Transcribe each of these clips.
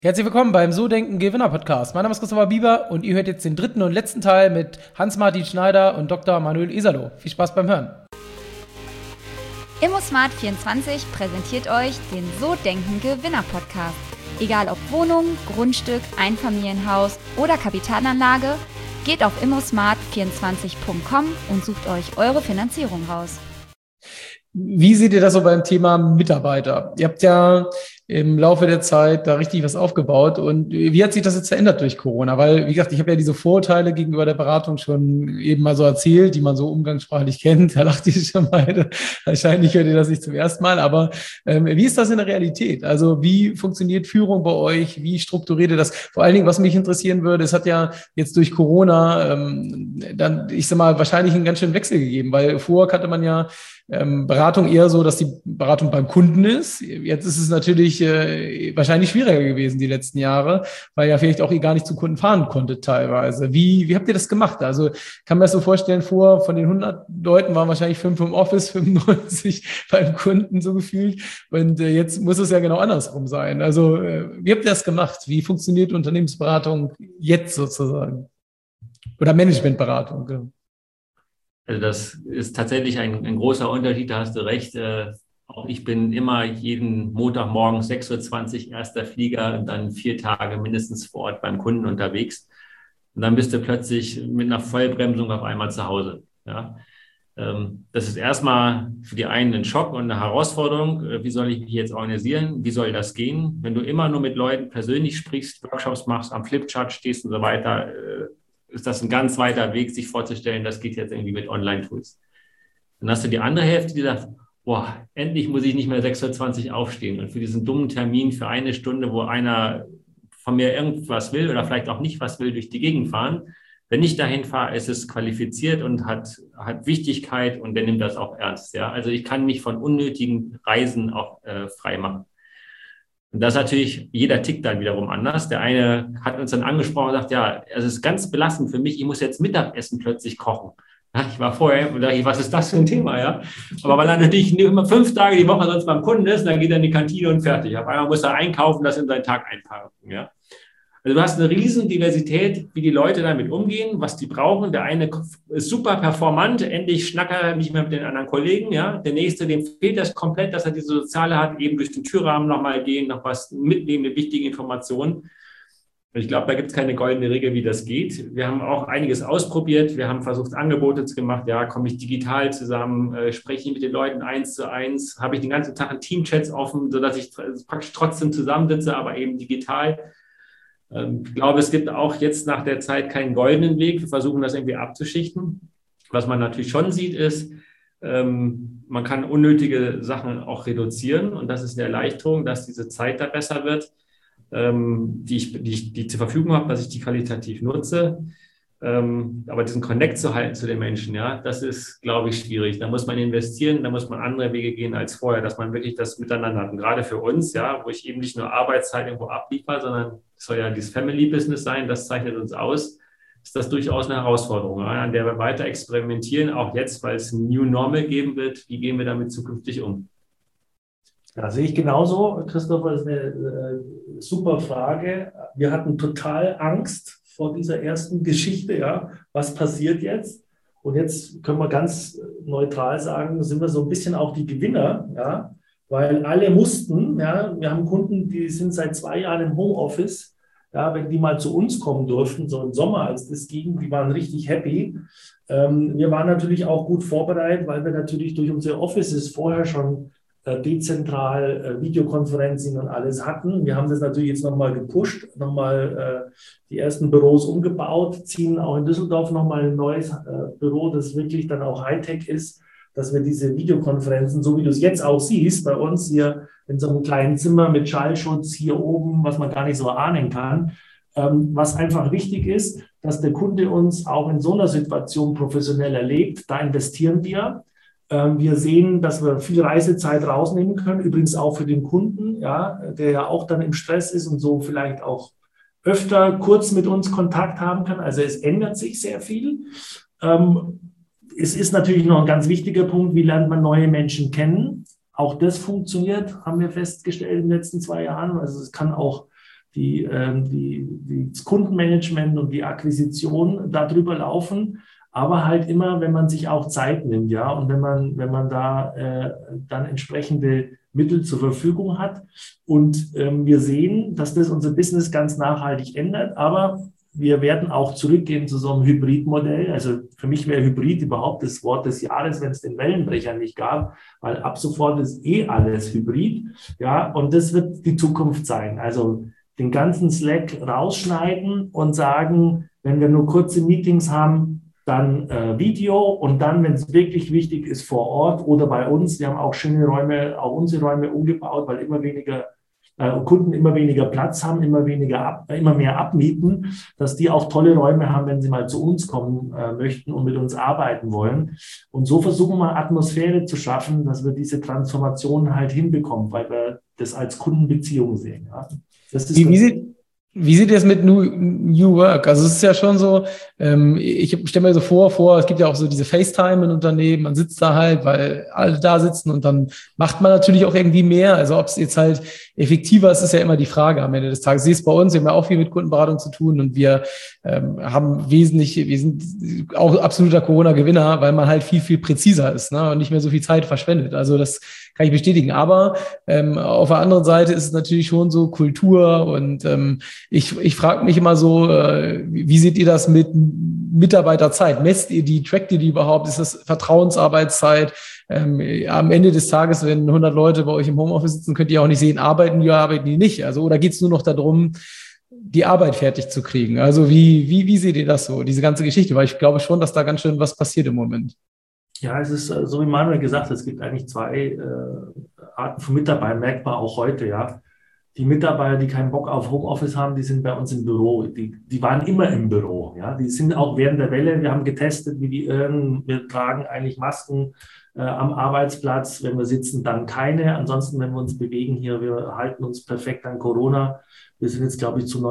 Herzlich willkommen beim So Denken Gewinner Podcast. Mein Name ist Christopher Bieber und ihr hört jetzt den dritten und letzten Teil mit Hans-Martin Schneider und Dr. Manuel Iserloh. Viel Spaß beim Hören. ImmoSmart24 präsentiert euch den So Denken Gewinner Podcast. Egal ob Wohnung, Grundstück, Einfamilienhaus oder Kapitalanlage, geht auf immosmart24.com und sucht euch eure Finanzierung raus. Wie seht ihr das so beim Thema Mitarbeiter? Ihr habt ja im Laufe der Zeit da richtig was aufgebaut. Und wie hat sich das jetzt verändert durch Corona? Weil, wie gesagt, ich habe ja diese Vorurteile gegenüber der Beratung schon eben mal so erzählt, die man so umgangssprachlich kennt. Da lacht ihr schon mal. Wahrscheinlich hört ihr das nicht zum ersten Mal. Aber wie ist das in der Realität? Also wie funktioniert Führung bei euch? Wie strukturiert ihr das? Vor allen Dingen, was mich interessieren würde, es hat ja jetzt durch Corona dann, ich sag mal, wahrscheinlich einen ganz schönen Wechsel gegeben. Weil vorher kannte man ja Beratung eher so, dass die Beratung beim Kunden ist. Jetzt ist es natürlich wahrscheinlich schwieriger gewesen die letzten Jahre, weil ja vielleicht auch ihr gar nicht zu Kunden fahren konntet teilweise. Wie habt ihr das gemacht? Also kann man das so vorstellen, vor von den 100 Leuten waren wahrscheinlich 5 im Office, 95 beim Kunden so gefühlt. Und jetzt muss es ja genau andersrum sein. Also wie habt ihr das gemacht? Wie funktioniert Unternehmensberatung jetzt sozusagen? Oder Managementberatung, genau. Also das ist tatsächlich ein großer Unterschied, da hast du recht. Auch ich bin immer jeden Montagmorgen 6:20 Uhr erster Flieger und dann 4 Tage mindestens vor Ort beim Kunden unterwegs. Und dann bist du plötzlich mit einer Vollbremsung auf einmal zu Hause. Ja. Das ist erstmal für die einen ein Schock und eine Herausforderung. Wie soll ich mich jetzt organisieren? Wie soll das gehen? Wenn du immer nur mit Leuten persönlich sprichst, Workshops machst, am Flipchart stehst und so weiter, ist das ein ganz weiter Weg, sich vorzustellen, das geht jetzt irgendwie mit Online-Tools. Dann hast du die andere Hälfte, die sagt, boah, endlich muss ich nicht mehr 6:20 Uhr aufstehen und für diesen dummen Termin für eine Stunde, wo einer von mir irgendwas will oder vielleicht auch nicht was will, durch die Gegend fahren. Wenn ich dahin fahre, ist es qualifiziert und hat Wichtigkeit und der nimmt das auch ernst. Ja? Also ich kann mich von unnötigen Reisen auch frei machen. Und das ist natürlich, jeder tickt dann wiederum anders. Der eine hat uns dann angesprochen und sagt, ja, es ist ganz belastend für mich, ich muss jetzt Mittagessen plötzlich kochen. Ja, ich war vorher und dachte, was ist das für ein Thema, ja? Aber weil er natürlich immer 5 Tage die Woche sonst beim Kunden ist, dann geht er in die Kantine und fertig. Auf einmal muss er einkaufen, das in seinen Tag einpacken, ja? Also du hast eine riesen Diversität, wie die Leute damit umgehen, was die brauchen. Der eine ist super performant, endlich schnackt er nicht mehr mit den anderen Kollegen. Ja? Der nächste, dem fehlt das komplett, dass er diese Soziale hat, eben durch den Türrahmen nochmal gehen, noch was mitnehmen, eine wichtige Information. Ich glaube, da gibt es keine goldene Regel, wie das geht. Wir haben auch einiges ausprobiert. Wir haben versucht, Angebote zu machen. Ja, komme ich digital zusammen, spreche ich mit den Leuten 1:1, habe ich den ganzen Tag in Teamchats offen, sodass ich praktisch trotzdem zusammensitze, aber eben digital. Ich glaube, es gibt auch jetzt nach der Zeit keinen goldenen Weg. Wir versuchen das irgendwie abzuschichten. Was man natürlich schon sieht, ist, man kann unnötige Sachen auch reduzieren. Und das ist eine Erleichterung, dass diese Zeit da besser wird, die zur Verfügung habe, dass ich die qualitativ nutze. Aber diesen Connect zu halten zu den Menschen, ja, das ist, glaube ich, schwierig. Da muss man investieren, da muss man andere Wege gehen als vorher, dass man wirklich das miteinander hat. Und gerade für uns, ja, wo ich eben nicht nur Arbeitszeit irgendwo abliefere, sondern es soll ja dieses Family-Business sein, das zeichnet uns aus, ist das durchaus eine Herausforderung, ja, an der wir weiter experimentieren, auch jetzt, weil es ein New Normal geben wird. Wie gehen wir damit zukünftig um? Ja, sehe ich genauso. Christopher, das ist eine super Frage. Wir hatten total Angst vor dieser ersten Geschichte, ja, was passiert jetzt? Und jetzt können wir ganz neutral sagen, sind wir so ein bisschen auch die Gewinner, ja, weil alle mussten, ja, wir haben Kunden, die sind seit 2 Jahren im Homeoffice, ja, wenn die mal zu uns kommen durften, so im Sommer, als das ging, die waren richtig happy. Wir waren natürlich auch gut vorbereitet, weil wir natürlich durch unsere Offices vorher schon dezentral Videokonferenzen und alles hatten. Wir haben das natürlich jetzt nochmal gepusht, nochmal die ersten Büros umgebaut, ziehen auch in Düsseldorf nochmal ein neues Büro, das wirklich dann auch Hightech ist, dass wir diese Videokonferenzen, so wie du es jetzt auch siehst, bei uns hier in so einem kleinen Zimmer mit Schallschutz hier oben, was man gar nicht so ahnen kann, was einfach wichtig ist, dass der Kunde uns auch in so einer Situation professionell erlebt. Da investieren wir. Wir sehen, dass wir viel Reisezeit rausnehmen können, übrigens auch für den Kunden, ja, der ja auch dann im Stress ist und so vielleicht auch öfter kurz mit uns Kontakt haben kann. Also es ändert sich sehr viel. Es ist natürlich noch ein ganz wichtiger Punkt, wie lernt man neue Menschen kennen? Auch das funktioniert, haben wir festgestellt in den letzten 2 Jahren. Also es kann auch das Kundenmanagement und die Akquisition darüber laufen. Aber halt immer, wenn man sich auch Zeit nimmt, ja, und wenn man da dann entsprechende Mittel zur Verfügung hat. Und wir sehen, dass das unser Business ganz nachhaltig ändert, aber wir werden auch zurückgehen zu so einem Hybridmodell. Also für mich wäre Hybrid überhaupt das Wort des Jahres, wenn es den Wellenbrecher nicht gab, weil ab sofort ist alles Hybrid. Ja, und das wird die Zukunft sein. Also den ganzen Slack rausschneiden und sagen, wenn wir nur kurze Meetings haben, dann Video und dann, wenn es wirklich wichtig ist, vor Ort oder bei uns. Wir haben auch schöne Räume, auch unsere Räume umgebaut, weil immer weniger Kunden immer weniger Platz haben, immer mehr abmieten, dass die auch tolle Räume haben, wenn sie mal zu uns kommen möchten und mit uns arbeiten wollen. Und so versuchen wir Atmosphäre zu schaffen, dass wir diese Transformation halt hinbekommen, weil wir das als Kundenbeziehung sehen. Ja. Das ist Wie sieht es mit New Work? Also es ist ja schon so, ich stelle mir so vor, es gibt ja auch so diese FaceTime in Unternehmen, man sitzt da halt, weil alle da sitzen und dann macht man natürlich auch irgendwie mehr. Also ob es jetzt halt effektiver ist, ist ja immer die Frage am Ende des Tages. Sie ist bei uns, wir haben ja auch viel mit Kundenberatung zu tun und wir wir sind auch absoluter Corona-Gewinner, weil man halt viel, viel präziser ist, ne, und nicht mehr so viel Zeit verschwendet. Also das kann ich bestätigen. Aber auf der anderen Seite ist es natürlich schon so Kultur und ich frage mich immer so, wie seht ihr das mit Mitarbeiterzeit? Messt ihr die, trackt ihr die überhaupt? Ist das Vertrauensarbeitszeit? Am Ende des Tages, wenn 100 Leute bei euch im Homeoffice sitzen, könnt ihr auch nicht sehen, arbeiten die nicht? Also, oder geht es nur noch darum, die Arbeit fertig zu kriegen? Also wie seht ihr das so, diese ganze Geschichte? Weil ich glaube schon, dass da ganz schön was passiert im Moment. Ja, es ist, so wie Manuel gesagt hat, es gibt eigentlich zwei Arten von Mitarbeitern, merkbar auch heute, ja. Die Mitarbeiter, die keinen Bock auf Homeoffice haben, die sind bei uns im Büro. Die waren immer im Büro, ja. Die sind auch während der Welle, wir haben getestet, wie die irren. Wir tragen eigentlich Masken am Arbeitsplatz. Wenn wir sitzen, dann keine. Ansonsten, wenn wir uns bewegen hier, wir halten uns perfekt an Corona. Wir sind jetzt, glaube ich, zu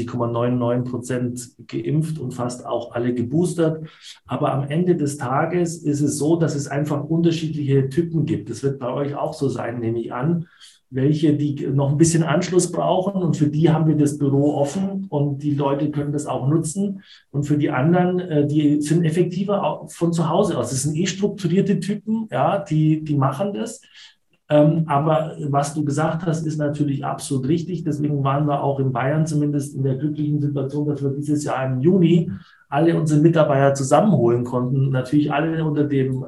99,99% geimpft und fast auch alle geboostert. Aber am Ende des Tages ist es so, dass es einfach unterschiedliche Typen gibt. Das wird bei euch auch so sein, nehme ich an. Welche, die noch ein bisschen Anschluss brauchen, und für die haben wir das Büro offen und die Leute können das auch nutzen. Und für die anderen, die sind effektiver von zu Hause aus. Das sind strukturierte Typen, ja, die machen das. Aber was du gesagt hast, ist natürlich absolut richtig. Deswegen waren wir auch in Bayern zumindest in der glücklichen Situation, dass wir dieses Jahr im Juni alle unsere Mitarbeiter zusammenholen konnten. Natürlich alle unter dem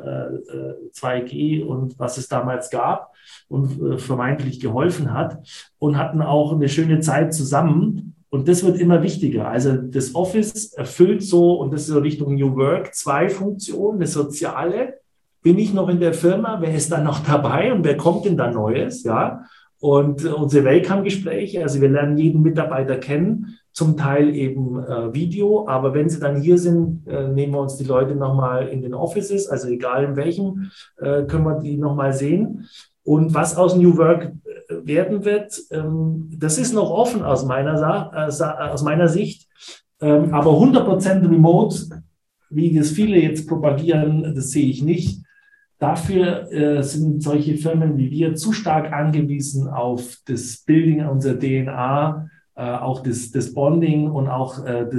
2G und was es damals gab und vermeintlich geholfen hat, und hatten auch eine schöne Zeit zusammen. Und das wird immer wichtiger. Also das Office erfüllt so, und das ist so Richtung New Work, zwei Funktionen: eine soziale. Bin ich noch in der Firma? Wer ist dann noch dabei und wer kommt denn da Neues? Ja. Und unsere Welcome-Gespräche, also wir lernen jeden Mitarbeiter kennen, zum Teil eben Video, aber wenn sie dann hier sind, nehmen wir uns die Leute nochmal in den Offices, also egal in welchem, können wir die nochmal sehen. Und was aus New Work werden wird, das ist noch offen aus meiner Sicht, aber 100% Remote, wie das viele jetzt propagieren, das sehe ich nicht. Dafür sind solche Firmen wie wir zu stark angewiesen auf das Building unserer DNA, auch das Bonding und auch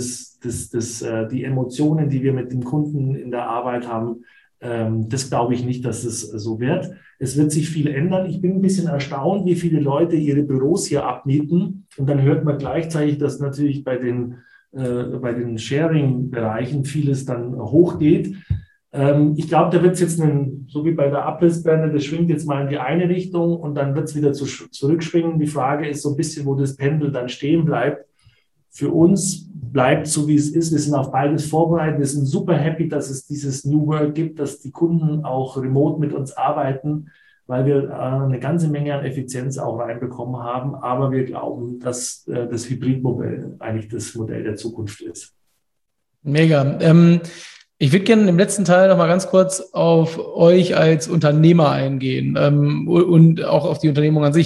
die Emotionen, die wir mit dem Kunden in der Arbeit haben. Das glaube ich nicht, dass es so wird. Es wird sich viel ändern. Ich bin ein bisschen erstaunt, wie viele Leute ihre Büros hier abmieten. Und dann hört man gleichzeitig, dass natürlich bei den Sharing-Bereichen vieles dann hochgeht. Ich glaube, da wird es jetzt, so wie bei der Abrissbirne, das schwingt jetzt mal in die eine Richtung und dann wird es wieder zurückschwingen. Die Frage ist so ein bisschen, wo das Pendel dann stehen bleibt. Für uns bleibt so, wie es ist. Wir sind auf beides vorbereitet. Wir sind super happy, dass es dieses New Work gibt, dass die Kunden auch remote mit uns arbeiten, weil wir eine ganze Menge an Effizienz auch reinbekommen haben. Aber wir glauben, dass das Hybridmodell eigentlich das Modell der Zukunft ist. Mega. Ich würde gerne im letzten Teil noch mal ganz kurz auf euch als Unternehmer eingehen und auch auf die Unternehmung an sich.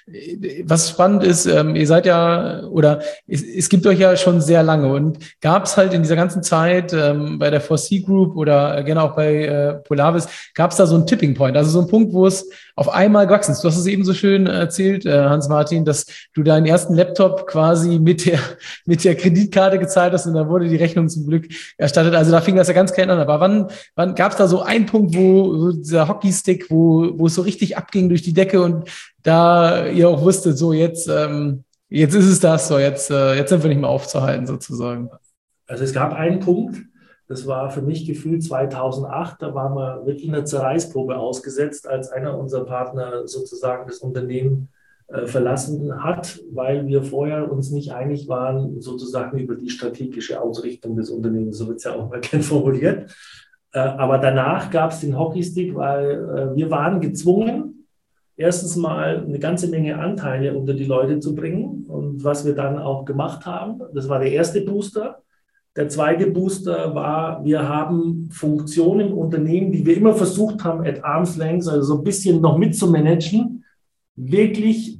Was spannend ist, ihr seid ja, oder es gibt euch ja schon sehr lange und gab es halt in dieser ganzen Zeit bei der 4C Group oder gerne auch bei Polaris, gab es da so einen Tipping Point, also so einen Punkt, wo es auf einmal gewachsen ist. Du hast es eben so schön erzählt, Hans-Martin, dass du deinen ersten Laptop quasi mit der Kreditkarte gezahlt hast und dann wurde die Rechnung zum Glück erstattet. Also da fing das ja ganz klein an. Aber wann gab es da so einen Punkt, wo dieser Hockeystick, wo es so richtig abging durch die Decke und da ihr auch wusstet, so jetzt ist es das, so jetzt sind wir nicht mehr aufzuhalten sozusagen? Also es gab einen Punkt, das war für mich gefühlt 2008, da waren wir wirklich in einer Zerreißprobe ausgesetzt, als einer unserer Partner sozusagen das Unternehmen verlassen hat, weil wir vorher uns nicht einig waren, sozusagen über die strategische Ausrichtung des Unternehmens, so wird es ja auch mal gern formuliert. Aber danach gab es den Hockeystick, weil wir waren gezwungen, erstens mal eine ganze Menge Anteile unter die Leute zu bringen. Und was wir dann auch gemacht haben, das war der erste Booster. Der zweite Booster war, wir haben Funktionen im Unternehmen, die wir immer versucht haben, at arm's length, also so ein bisschen noch mitzumanagen, wirklich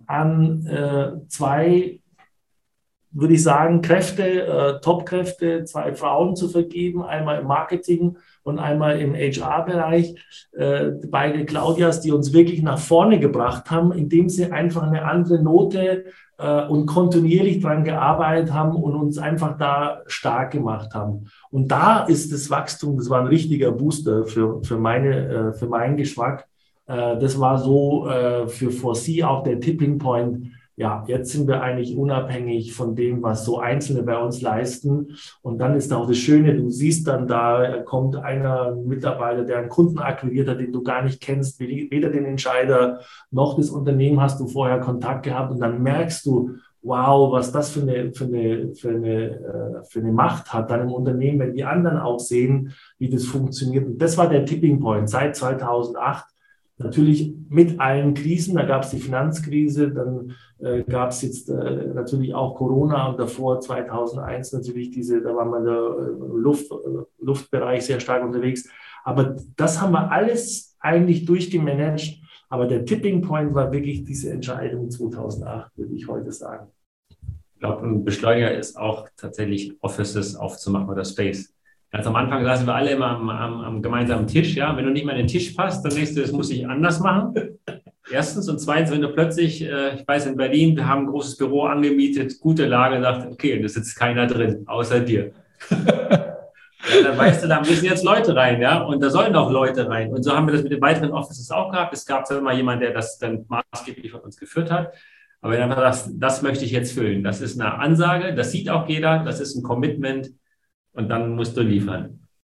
an zwei, würde ich sagen, Kräfte, Top-Kräfte, zwei Frauen zu vergeben, einmal im Marketing und einmal im HR-Bereich. Beide Claudias, die uns wirklich nach vorne gebracht haben, indem sie einfach eine andere Note und kontinuierlich daran gearbeitet haben und uns einfach da stark gemacht haben. Und da ist das Wachstum, das war ein richtiger Booster für meinen Geschmack. Das war so für 4C auch der Tipping Point. Ja, jetzt sind wir eigentlich unabhängig von dem, was so Einzelne bei uns leisten. Und dann ist auch das Schöne, du siehst dann da, kommt ein Mitarbeiter, der einen Kunden akquiriert hat, den du gar nicht kennst, weder den Entscheider noch das Unternehmen hast du vorher Kontakt gehabt. Und dann merkst du, wow, was das für eine Macht hat dann im Unternehmen, wenn die anderen auch sehen, wie das funktioniert. Und das war der Tipping Point seit 2008. Natürlich mit allen Krisen, da gab es die Finanzkrise, dann gab es jetzt natürlich auch Corona und davor 2001 natürlich da war man der Luftbereich sehr stark unterwegs. Aber das haben wir alles eigentlich durchgemanagt. Aber der Tipping Point war wirklich diese Entscheidung 2008, würde ich heute sagen. Ich glaube, ein Beschleuniger ist auch tatsächlich Offices aufzumachen oder Space. Ganz am Anfang saßen wir alle immer am gemeinsamen Tisch. Ja? Wenn du nicht mal an den Tisch passt, dann denkst du, das muss ich anders machen. Erstens. Und zweitens, wenn du plötzlich, ich weiß, in Berlin, wir haben ein großes Büro angemietet, gute Lage, sagt, okay, da sitzt keiner drin, außer dir. Ja, dann weißt du, da müssen jetzt Leute rein, ja, und da sollen auch Leute rein. Und so haben wir das mit den weiteren Offices auch gehabt. Es gab immer jemanden, der das dann maßgeblich von uns geführt hat. Aber wenn du einfach sagst, das möchte ich jetzt füllen, das ist eine Ansage, das sieht auch jeder, das ist ein Commitment. Und dann musst du liefern.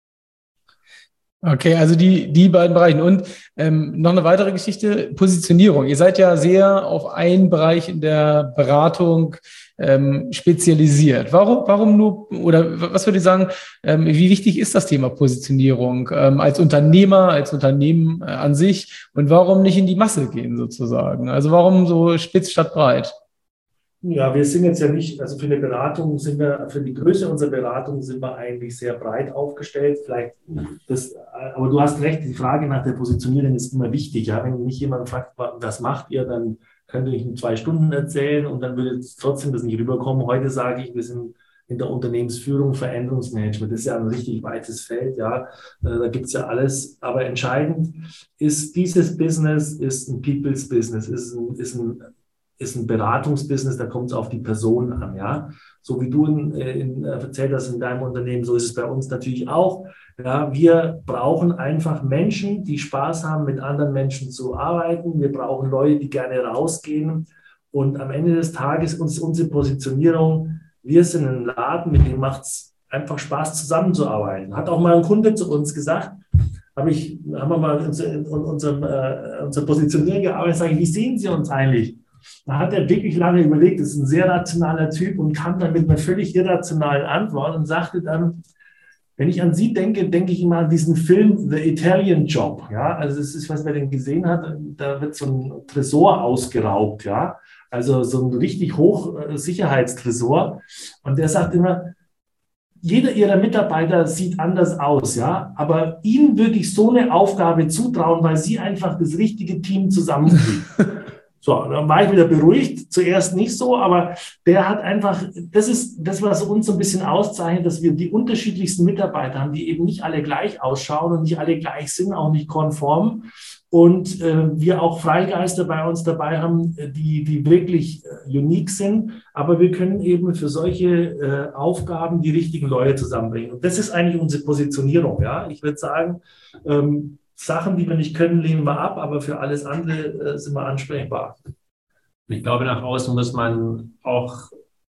Okay, also die beiden Bereiche. Und noch eine weitere Geschichte, Positionierung. Ihr seid ja sehr auf einen Bereich in der Beratung spezialisiert. Warum nur, oder was würde ich sagen, wie wichtig ist das Thema Positionierung als Unternehmer, als Unternehmen an sich und warum nicht in die Masse gehen sozusagen? Also warum so spitz statt breit? Ja, wir sind jetzt ja nicht, also für die Größe unserer Beratung sind wir eigentlich sehr breit aufgestellt. Aber du hast recht, die Frage nach der Positionierung ist immer wichtig. Ja? Wenn mich jemand fragt, was macht ihr, dann könnte ich in 2 Stunden erzählen und dann würde trotzdem das nicht rüberkommen. Heute sage ich, wir sind in der Unternehmensführung, Veränderungsmanagement. Das ist ja ein richtig weites Feld, ja. Da gibt es ja alles. Aber entscheidend ist, dieses Business ist ein People's Business, ist ein Beratungsbusiness, da kommt es auf die Person an, ja. So wie du erzählt hast in deinem Unternehmen, so ist es bei uns natürlich auch. Ja, wir brauchen einfach Menschen, die Spaß haben, mit anderen Menschen zu arbeiten. Wir brauchen Leute, die gerne rausgehen. Und am Ende des Tages ist unsere Positionierung, wir sind ein Laden, mit dem macht es einfach Spaß, zusammenzuarbeiten. Hat auch mal ein Kunde zu uns gesagt, haben wir mal in unserer Positionierung gearbeitet, sage ich, wie sehen Sie uns eigentlich? Da hat er wirklich lange überlegt, das ist ein sehr rationaler Typ und kam dann mit einer völlig irrationalen Antwort und sagte dann, wenn ich an Sie denke, denke ich immer an diesen Film The Italian Job. Ja? Also das ist, was man denn gesehen hat, da wird so ein Tresor ausgeraubt, ja, also so ein richtig Hochsicherheitstresor. Und der sagt immer, jeder Ihrer Mitarbeiter sieht anders aus, ja, aber Ihnen würde ich so eine Aufgabe zutrauen, weil Sie einfach das richtige Team zusammenkriegen. So, dann war ich wieder beruhigt. Zuerst nicht so, aber der hat einfach, das ist das, was uns so ein bisschen auszeichnet, dass wir die unterschiedlichsten Mitarbeiter haben, die eben nicht alle gleich ausschauen und nicht alle gleich sind, auch nicht konform. Und wir auch Freigeister bei uns dabei haben, die wirklich unique sind. Aber wir können eben für solche Aufgaben die richtigen Leute zusammenbringen. Und das ist eigentlich unsere Positionierung. Ja? Ich würde sagen, Sachen, die wir nicht können, lehnen wir ab, aber für alles andere sind wir ansprechbar. Ich glaube, nach außen muss man auch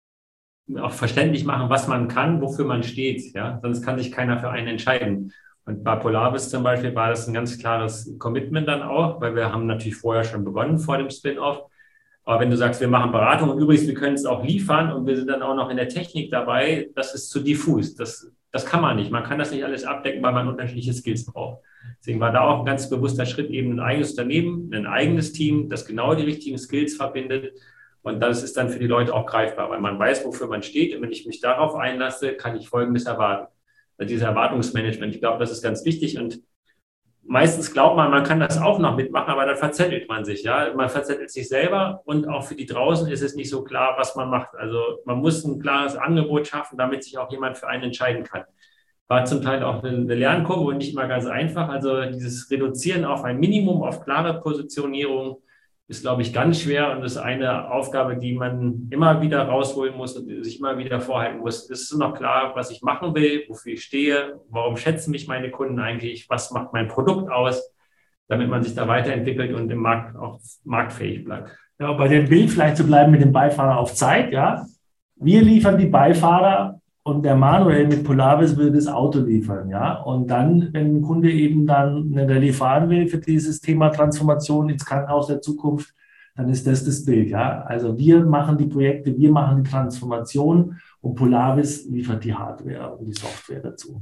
verständlich machen, was man kann, wofür man steht. Ja? Sonst kann sich keiner für einen entscheiden. Und bei Polaris zum Beispiel war das ein ganz klares Commitment dann auch, weil wir haben natürlich vorher schon begonnen vor dem Spin-off. Aber wenn du sagst, wir machen Beratung und übrigens, wir können es auch liefern und wir sind dann auch noch in der Technik dabei, das ist zu diffus. Das kann man nicht. Man kann das nicht alles abdecken, weil man unterschiedliche Skills braucht. Deswegen war da auch ein ganz bewusster Schritt, eben ein eigenes Unternehmen, ein eigenes Team, das genau die richtigen Skills verbindet. Und das ist dann für die Leute auch greifbar, weil man weiß, wofür man steht. Und wenn ich mich darauf einlasse, kann ich Folgendes erwarten. Also dieses Erwartungsmanagement, ich glaube, das ist ganz wichtig. Und meistens glaubt man, man kann das auch noch mitmachen, aber dann verzettelt man sich. Ja? Man verzettelt sich selber und auch für die draußen ist es nicht so klar, was man macht. Also man muss ein klares Angebot schaffen, damit sich auch jemand für einen entscheiden kann. War zum Teil auch eine Lernkurve und nicht immer ganz einfach. Also dieses Reduzieren auf ein Minimum, auf klare Positionierung ist, glaube ich, ganz schwer und ist eine Aufgabe, die man immer wieder rausholen muss und sich immer wieder vorhalten muss. Ist es noch klar, was ich machen will, wofür ich stehe, warum schätzen mich meine Kunden eigentlich, was macht mein Produkt aus, damit man sich da weiterentwickelt und im Markt auch marktfähig bleibt. Ja, bei dem Bild vielleicht zu bleiben mit dem Beifahrer auf Zeit, ja. Wir liefern die Beifahrer und der Manuel mit Polaris würde das Auto liefern, ja. Und dann, wenn ein Kunde eben dann eine Rallye fahren will für dieses Thema Transformation ins Krankenhaus der Zukunft, dann ist das Bild, ja. Also wir machen die Projekte, wir machen die Transformation und Polaris liefert die Hardware und die Software dazu.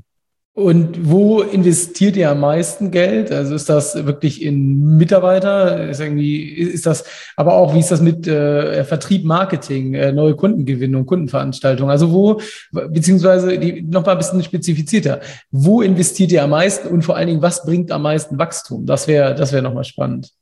Und wo investiert ihr am meisten Geld? Also ist das wirklich in Mitarbeiter? Ist das, aber auch, wie ist das mit Vertrieb, Marketing, neue Kundengewinnung, Kundenveranstaltungen? Also beziehungsweise noch mal ein bisschen spezifizierter, wo investiert ihr am meisten und vor allen Dingen, was bringt am meisten Wachstum? Das wäre nochmal spannend.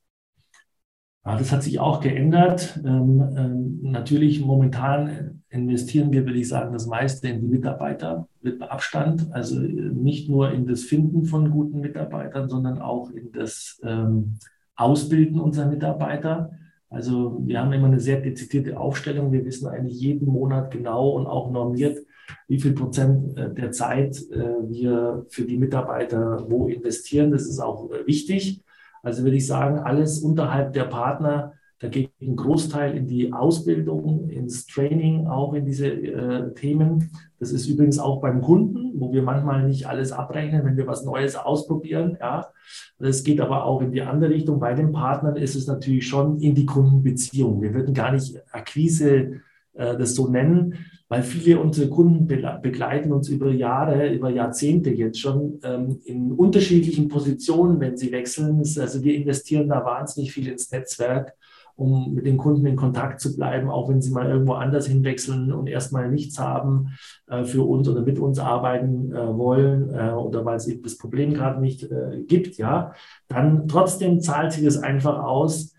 Ja, das hat sich auch geändert. Natürlich momentan investieren wir, würde ich sagen, das meiste in die Mitarbeiter mit Abstand. Also nicht nur in das Finden von guten Mitarbeitern, sondern auch in das Ausbilden unserer Mitarbeiter. Also wir haben immer eine sehr dezidierte Aufstellung. Wir wissen eigentlich jeden Monat genau und auch normiert, wie viel Prozent der Zeit wir für die Mitarbeiter wo investieren. Das ist auch wichtig. Also würde ich sagen, alles unterhalb der Partner, da geht ein Großteil in die Ausbildung, ins Training, auch in diese Themen. Das ist übrigens auch beim Kunden, wo wir manchmal nicht alles abrechnen, wenn wir was Neues ausprobieren. Ja. Das geht aber auch in die andere Richtung. Bei den Partnern ist es natürlich schon in die Kundenbeziehung. Wir würden gar nicht Akquise das so nennen, weil viele unserer Kunden begleiten uns über Jahre, über Jahrzehnte jetzt schon in unterschiedlichen Positionen, wenn sie wechseln. Also wir investieren da wahnsinnig viel ins Netzwerk, um mit den Kunden in Kontakt zu bleiben, auch wenn sie mal irgendwo anders hinwechseln und erstmal nichts haben für uns oder mit uns arbeiten wollen oder weil es eben das Problem gerade nicht gibt, ja, dann trotzdem zahlt sich das einfach aus,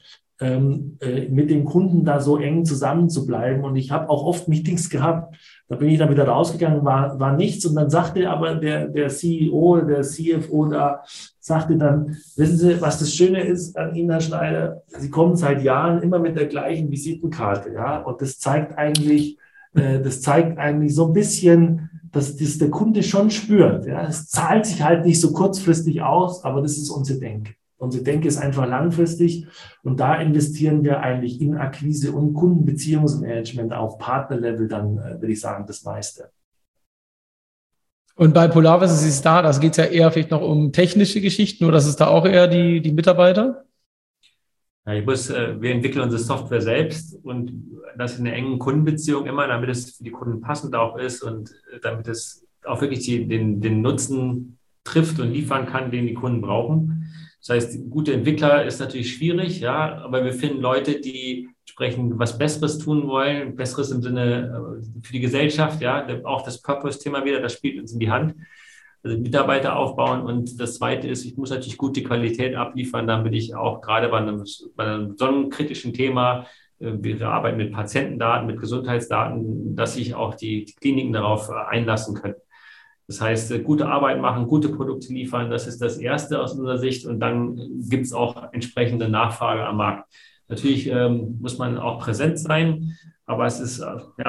mit den Kunden da so eng zusammen zu bleiben. Und ich habe auch oft Meetings gehabt, da bin ich dann wieder rausgegangen, war nichts. Und dann sagte aber der CEO, der CFO da, sagte dann, wissen Sie, was das Schöne ist an Ihnen, Herr Schneider? Sie kommen seit Jahren immer mit der gleichen Visitenkarte. Ja? Und das zeigt eigentlich so ein bisschen, dass das der Kunde schon spürt. Ja? Es zahlt sich halt nicht so kurzfristig aus, aber das ist unsere Denke. Unsere Denke ist einfach langfristig und da investieren wir eigentlich in Akquise und Kundenbeziehungsmanagement auf Partnerlevel dann, würde ich sagen, das meiste. Und bei Polaris ist es da geht es ja eher vielleicht noch um technische Geschichten oder ist es da auch eher die Mitarbeiter? Ja, wir entwickeln unsere Software selbst und das in einer engen Kundenbeziehung immer, damit es für die Kunden passend auch ist und damit es auch wirklich den Nutzen trifft und liefern kann, den die Kunden brauchen. Das heißt, gute Entwickler ist natürlich schwierig, ja, aber wir finden Leute, die entsprechend was Besseres tun wollen, Besseres im Sinne für die Gesellschaft, ja, auch das Purpose-Thema wieder, das spielt uns in die Hand. also Mitarbeiter aufbauen. Und das Zweite ist, ich muss natürlich gute Qualität abliefern, damit ich auch gerade bei einem so einem kritischen Thema, wir arbeiten mit Patientendaten, mit Gesundheitsdaten, dass sich auch die Kliniken darauf einlassen können. Das heißt, gute Arbeit machen, gute Produkte liefern, das ist das Erste aus unserer Sicht. Und dann gibt es auch entsprechende Nachfrage am Markt. Natürlich muss man auch präsent sein, aber es ist,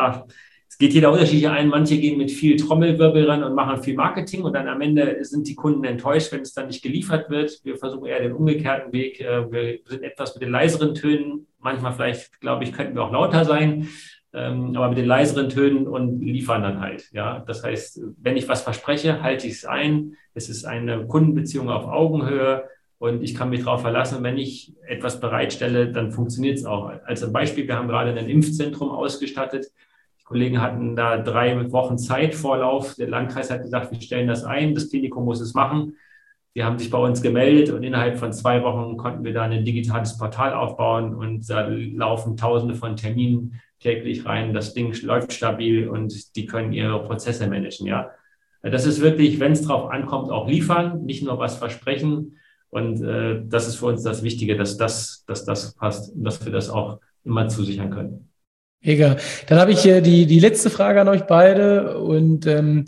es geht jeder unterschiedlich ein. Manche gehen mit viel Trommelwirbel ran und machen viel Marketing und dann am Ende sind die Kunden enttäuscht, wenn es dann nicht geliefert wird. Wir versuchen eher den umgekehrten Weg. Wir sind etwas mit den leiseren Tönen. Manchmal vielleicht, glaube ich, könnten wir auch lauter sein. Aber mit den leiseren Tönen und liefern dann halt. Ja, das heißt, wenn ich was verspreche, halte ich es ein. Es ist eine Kundenbeziehung auf Augenhöhe und ich kann mich darauf verlassen, wenn ich etwas bereitstelle, dann funktioniert es auch. Als Beispiel, wir haben gerade ein Impfzentrum ausgestattet. Die Kollegen hatten da 3 Wochen Zeitvorlauf. Der Landkreis hat gesagt, wir stellen das ein, das Klinikum muss es machen. Die haben sich bei uns gemeldet und innerhalb von 2 Wochen konnten wir da ein digitales Portal aufbauen und da laufen Tausende von Terminen täglich rein. Das Ding läuft stabil und die können ihre Prozesse managen. Ja, das ist wirklich, wenn es drauf ankommt, auch liefern, nicht nur was versprechen. Und das ist für uns das Wichtige, dass das passt und dass wir das auch immer zusichern können. Mega. Dann habe ich die letzte Frage an euch beide und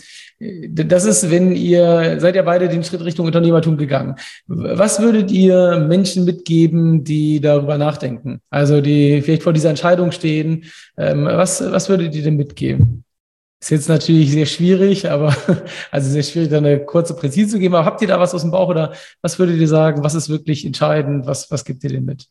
das ist, seid ihr beide den Schritt Richtung Unternehmertum gegangen. Was würdet ihr Menschen mitgeben, die darüber nachdenken? Also die vielleicht vor dieser Entscheidung stehen. Was würdet ihr denn mitgeben? Ist jetzt natürlich sehr schwierig, also sehr schwierig, da eine kurze Präzise zu geben. Aber habt ihr da was aus dem Bauch oder was würdet ihr sagen? Was ist wirklich entscheidend? Was gibt ihr denn mit?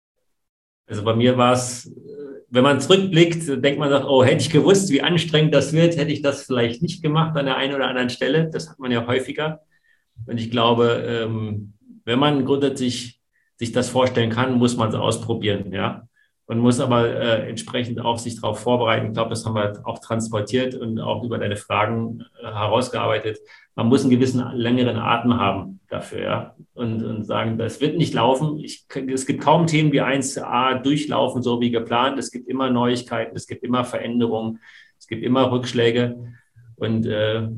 Also bei mir war es, wenn man zurückblickt, denkt man, oh, hätte ich gewusst, wie anstrengend das wird, hätte ich das vielleicht nicht gemacht an der einen oder anderen Stelle. Das hat man ja häufiger. Und ich glaube, wenn man grundsätzlich sich das vorstellen kann, muss man es ausprobieren, ja. Man muss aber entsprechend auch sich darauf vorbereiten. Ich glaube, das haben wir auch transportiert und auch über deine Fragen herausgearbeitet. Man muss einen gewissen längeren Atem haben dafür, ja, und sagen, das wird nicht laufen. Es gibt kaum Themen, die 1A durchlaufen, so wie geplant. Es gibt immer Neuigkeiten, es gibt immer Veränderungen, es gibt immer Rückschläge. Und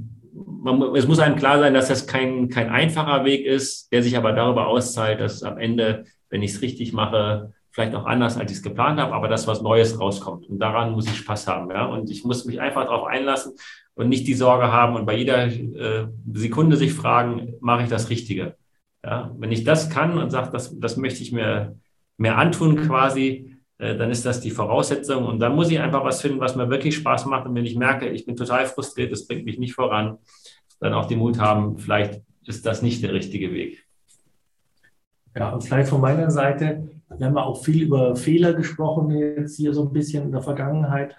es muss einem klar sein, dass das kein einfacher Weg ist, der sich aber darüber auszahlt, dass am Ende, wenn ich es richtig mache, vielleicht auch anders, als ich es geplant habe, aber dass was Neues rauskommt. Und daran muss ich Spaß haben. Ja? Und ich muss mich einfach darauf einlassen und nicht die Sorge haben und bei jeder Sekunde sich fragen, mache ich das Richtige? Ja? Wenn ich das kann und sage, das möchte ich mir mehr antun quasi, dann ist das die Voraussetzung. Und dann muss ich einfach was finden, was mir wirklich Spaß macht. Und wenn ich merke, ich bin total frustriert, das bringt mich nicht voran, dann auch den Mut haben, vielleicht ist das nicht der richtige Weg. Ja, und vielleicht von meiner Seite, wir haben ja auch viel über Fehler gesprochen, jetzt hier so ein bisschen in der Vergangenheit.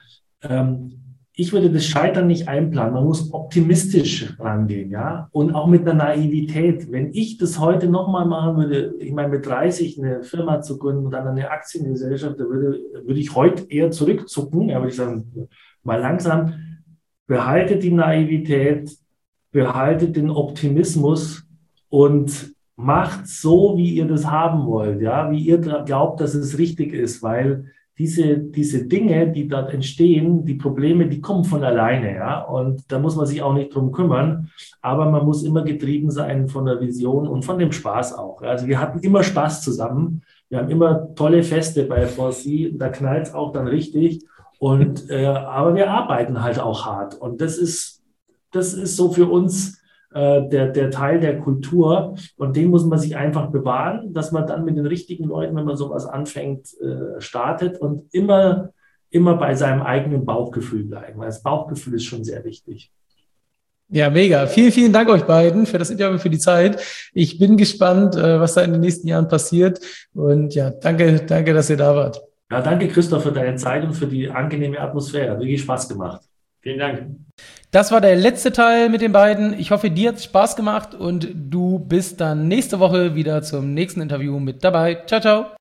Ich würde das Scheitern nicht einplanen. Man muss optimistisch rangehen, ja, und auch mit einer Naivität. Wenn ich das heute nochmal machen würde, ich meine, mit 30 eine Firma zu gründen und dann eine Aktiengesellschaft, da würde ich heute eher zurückzucken. Ja, würde ich sagen, mal langsam, behaltet die Naivität, behaltet den Optimismus und macht so, wie ihr das haben wollt, ja, wie ihr glaubt, dass es richtig ist, weil diese Dinge, die dort entstehen, die Probleme, die kommen von alleine, ja, und da muss man sich auch nicht drum kümmern, aber man muss immer getrieben sein von der Vision und von dem Spaß auch. Also wir hatten immer Spaß zusammen, wir haben immer tolle Feste bei 4C, da knallt es auch dann richtig und aber wir arbeiten halt auch hart und das ist so für uns der Teil der Kultur und den muss man sich einfach bewahren, dass man dann mit den richtigen Leuten, wenn man sowas anfängt, startet und immer bei seinem eigenen Bauchgefühl bleiben, weil das Bauchgefühl ist schon sehr wichtig. Ja, mega. Vielen, vielen Dank euch beiden für das Interview, für die Zeit. Ich bin gespannt, was da in den nächsten Jahren passiert und ja, danke, dass ihr da wart. Ja, danke Christoph für deine Zeit und für die angenehme Atmosphäre. Hat wirklich Spaß gemacht. Vielen Dank. Das war der letzte Teil mit den beiden. Ich hoffe, dir hat es Spaß gemacht und du bist dann nächste Woche wieder zum nächsten Interview mit dabei. Ciao, ciao.